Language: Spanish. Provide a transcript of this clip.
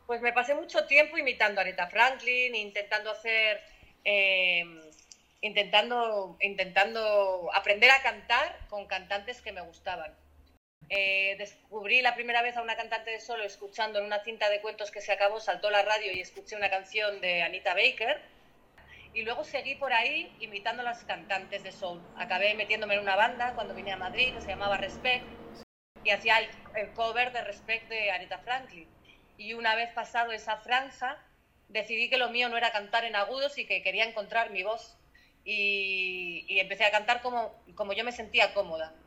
Pues me pasé mucho tiempo imitando a Aretha Franklin, eh, intentando aprender a cantar con cantantes que me gustaban. Descubrí la primera vez a una cantante de solo escuchando en una cinta de cuentos que se acabó, saltó la radio y escuché una canción de Anita Baker. Y luego seguí por ahí imitando a las cantantes de soul. Acabé metiéndome en una banda cuando vine a Madrid que se llamaba Respect y hacía el cover de Respect de Aretha Franklin. Y una vez pasado esa franja, decidí que lo mío no era cantar en agudos y que quería encontrar mi voz. Y empecé a cantar como yo me sentía cómoda.